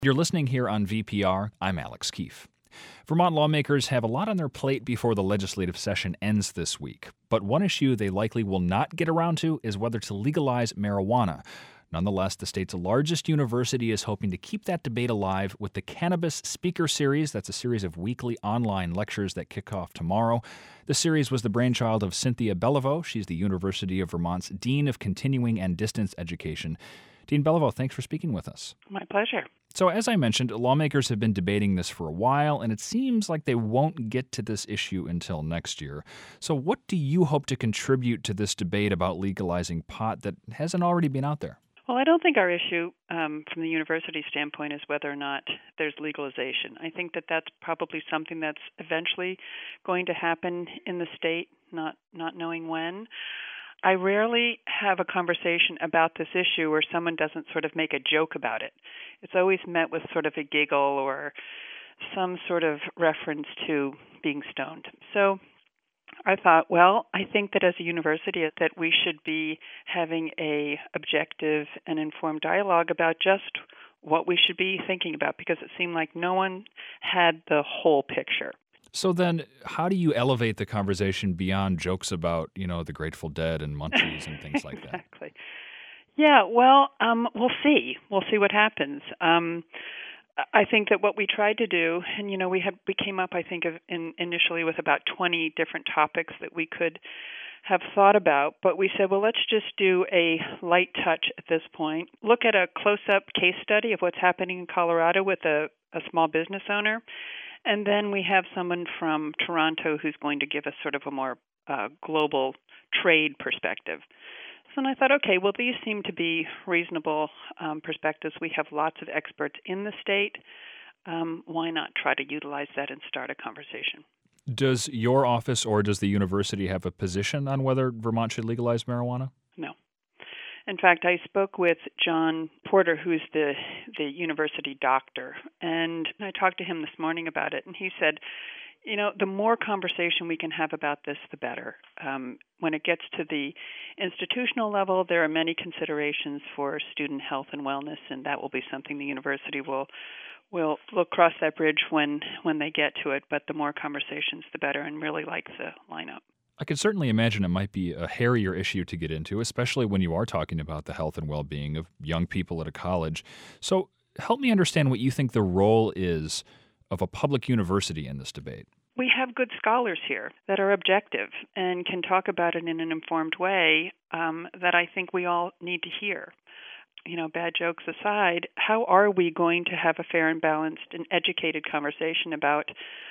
You're listening here on VPR. I'm Alex Keefe. Vermont lawmakers have a lot on their plate before the legislative session ends this week. But one issue they likely will not get around to is whether to legalize marijuana. Nonetheless, the state's largest university is hoping to keep that debate alive with the Cannabis Speaker Series. That's a series of weekly online lectures that kick off tomorrow. The series was the brainchild of Cynthia Beliveau. She's the University of Vermont's Dean of Continuing and Distance Education. Dean Beliveau, thanks for speaking with us. My pleasure. So as I mentioned, lawmakers have been debating this for a while, and it seems like they won't get to this issue until next year. So what do you hope to contribute to this debate about legalizing pot that hasn't already been out there? Well, I don't think our issue from the university standpoint is whether or not there's legalization. I think that that's probably something that's eventually going to happen in the state, not knowing when. I rarely have a conversation about this issue where someone doesn't sort of make a joke about it. It's always met with sort of a giggle or some sort of reference to being stoned. So I thought, well, I think that as a university that we should be having a objective and informed dialogue about just what we should be thinking about, because it seemed like no one had the whole picture. So then how do you elevate the conversation beyond jokes about, the Grateful Dead and Munchies and things like that? Exactly. Yeah, well, we'll see. We'll see what happens. I think that what we tried to do, and we came up, I think, initially with about 20 different topics that we could have thought about, but we said, well, let's just do a light touch at this point. Look at a close-up case study of what's happening in Colorado with a small business owner. And then we have someone from Toronto who's going to give us sort of a more global trade perspective. So I thought, okay, well, these seem to be reasonable perspectives. We have lots of experts in the state. Why not try to utilize that and start a conversation? Does your office or does the university have a position on whether Vermont should legalize marijuana? No. In fact, I spoke with John Porter, who's the university doctor, and I talked to him this morning about it, and he said, the more conversation we can have about this, the better. When it gets to the institutional level, there are many considerations for student health and wellness, and that will be something the university will cross that bridge when they get to it. But the more conversations, the better, and really like the lineup. I can certainly imagine it might be a hairier issue to get into, especially when you are talking about the health and well-being of young people at a college. So help me understand what you think the role is of a public university in this debate. We have good scholars here that are objective and can talk about it in an informed way that I think we all need to hear. Bad jokes aside, how are we going to have a fair and balanced and educated conversation about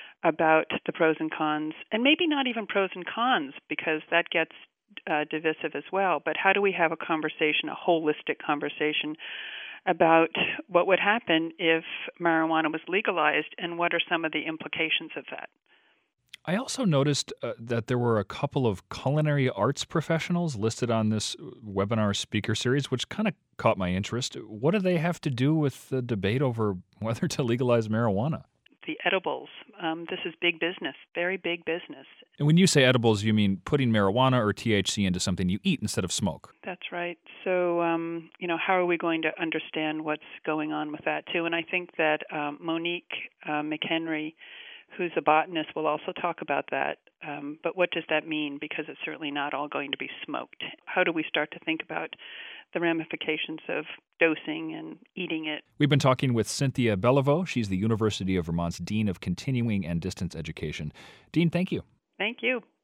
the pros and cons, and maybe not even pros and cons, because that gets divisive as well. But how do we have a conversation, a holistic conversation about what would happen if marijuana was legalized, and what are some of the implications of that? I also noticed that there were a couple of culinary arts professionals listed on this webinar speaker series, which kind of caught my interest. What do they have to do with the debate over whether to legalize marijuana? The edibles. This is big business, very big business. And when you say edibles, you mean putting marijuana or THC into something you eat instead of smoke? That's right. So, how are we going to understand what's going on with that, too? And I think that Monique McHenry, who's a botanist, will also talk about that. But what does that mean? Because it's certainly not all going to be smoked. How do we start to think about the ramifications of dosing and eating it? We've been talking with Cynthia Beliveau. She's the University of Vermont's Dean of Continuing and Distance Education. Dean, thank you. Thank you.